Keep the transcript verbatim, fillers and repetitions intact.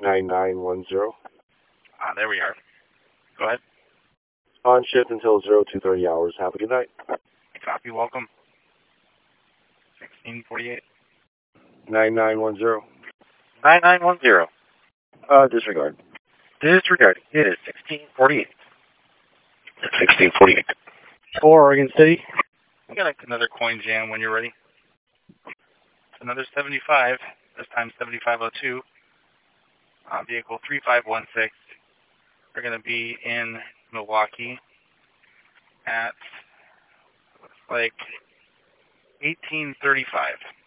nine nine one zero. Ah, there we are. Go ahead. On shift until zero two thirty hours. Have a good night. Copy, welcome. sixteen forty-eight. nine nine one zero. nine nine one zero. Uh, disregard. Disregard. It is sixteen forty-eight. sixteen forty-eight. For Oregon City. We got another coin jam when you're ready. It's another seventy-five, this time seventy-five oh two. Uh, vehicle three five one six. We're going to be in Milwaukee at, looks like, eighteen thirty-five.